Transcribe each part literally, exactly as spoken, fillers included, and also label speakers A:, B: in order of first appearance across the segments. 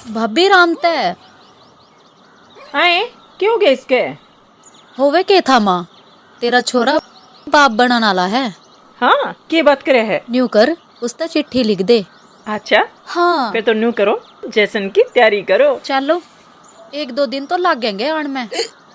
A: भाभी राम तय
B: आए क्यों गए इसके
A: होवे के था माँ तेरा छोरा बाप बनने वाला है।
B: हाँ की बात करे है
A: न्यू कर उसका चिट्ठी लिख दे।
B: अच्छा
A: हाँ
B: फिर तो न्यू करो जैसन की तैयारी करो।
A: चलो एक दो दिन तो लगेंगे आने में।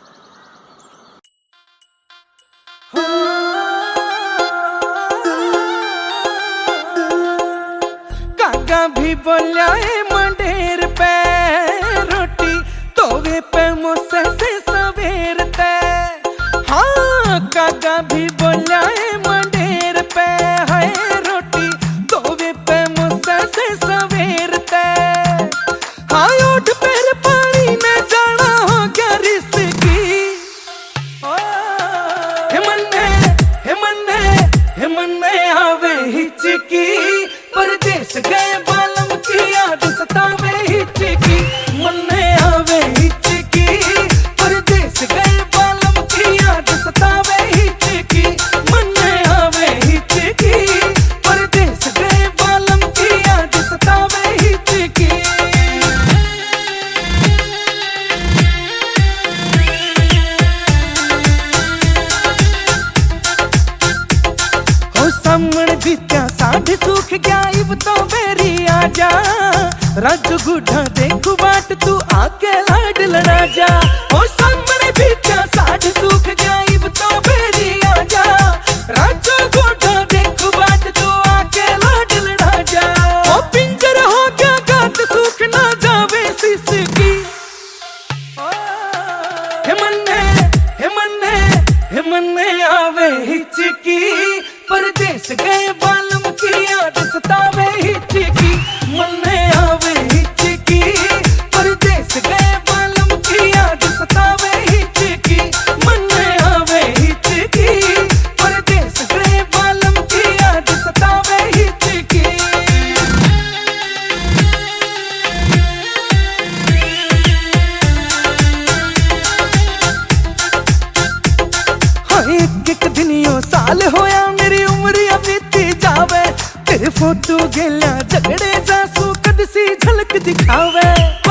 C: काका भी बोलिया मंडेर पे रोटी तोवे पे मुझसे से सवेर ते। हाँ काका भी बोलिया मंडेर पे है रोटी तोवे पे मुझसे से सवेर ते। हाँ उठ पैर पानी में जाना हो गया रिस्की। हिमन्ने हिमन्ने हिमन्ने आवे हिचकी परदेस गए बालम की याद सतावे हिचकी। मन्ने आवे हिचकी परदेस गए बालम की याद सतावे हिचकी। मन्ने आवे हिचकी परदेस गए बालम की याद सतावे हिचकी। हो सामने बीत्या साढ़े सूख गया इब तो मेरी आजा। राजू गुढ़ा देखू बाट तू आके लाड लड़ा जा। हो सामने बीत्या साढ़े सूख गया इब तो मेरी आजा। राजू गुढ़ा देखू बाट तू आके लाड लड़ा जा। हो पिंजर हो गया गात सूख ना जावे सिसकी। हिमन्ने हिमन्ने हिमन्ने आवे हिचकी परदेस गए बालम की याद सतावे हिचकी। मन्ने आवे हिचकी परदेस गए बालम की याद सतावे हिचकी। मन्ने आवे हिचकी परदेस गए बालम की याद सतावे हिचकी। हाँ एक एक दिनियो साल होया मेरी उम्र अब बीती जावे। तेरे फोटो गेल्या झगड़े जासू कद सी झलक दिखावे।